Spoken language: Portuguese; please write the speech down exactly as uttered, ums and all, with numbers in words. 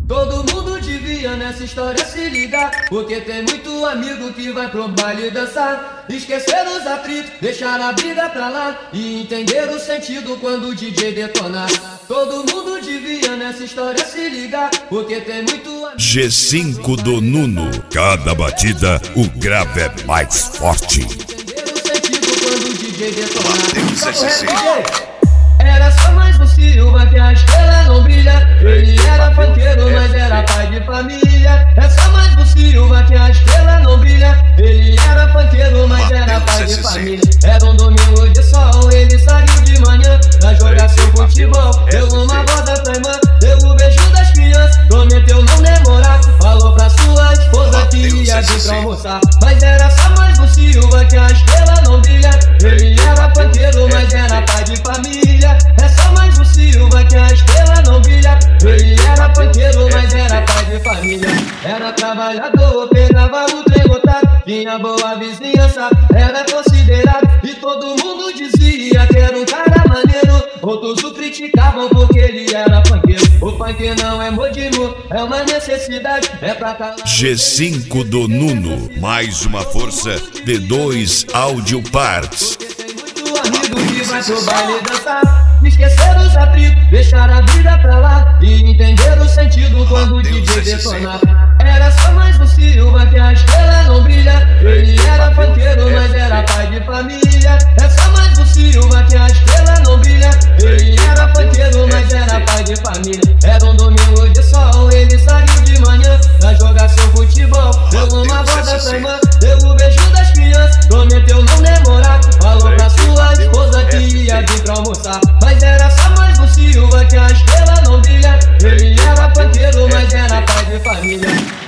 Todo mundo devia nessa história se ligar, porque tem muito amigo que vai pro baile dançar. Esquecer os atritos, deixar a briga pra lá e entender o sentido quando o D J detonar. Todo mundo devia nessa história se ligar, porque tem muito amigo... G cinco do Nuno. Cada batida, o grave é mais forte. Entender o sentido quando o D J detonar. Mateus S C. Era só mais um Silva que a estrela não brilha. Ele era funkeiro, mas era pai de família. É só mais um Silva que a estrela não brilha. Ele era funkeiro, mas era pai de família. Era um domingo de sol, ele saiu de manhã pra jogar seu futebol. Deu uma volta pra irmã, deu o beijo das crianças, prometeu não demorar. Falou pra sua esposa que ia vir pra almoçar. Mas era só mais um Silva que a estrela não brilha. Ele era funkeiro, mas era pai de família. É só mais um Silva que a estrela não brilha. Ele era funkeiro, mas era pai de família. Era trabalhador, pegava o trem lotado, tinha boa vizinhança, era considerado. E todo mundo dizia que era um cara maneiro. Outros o criticavam porque ele era funkeiro. O funk não é modismo, é uma necessidade, é pra calar. G cinco do Nuno. Mais uma força de dois Audio Parts. Amigo que vai pro baile dançar, esquecer os atritos, deixar a vida pra lá e entender o sentido quando o D J detonar. Era só mais um Silva que a estrela não brilha. Ele era funkeiro, mas era pai de família. É só mais um Silva que a estrela não brilha. Ele era funkeiro, mas era pai de família. Era um domingo de sol, ele saiu de manhã pra jogar seu futebol. Deu uma volta pra irmã, deu o beijo das crianças, prometeu não demorar. Falou pra sua esposa que ia vir pra almoçar. Mas era só mais um Silva que a estrela não brilha. Ele era funkeiro, mas era pai de família.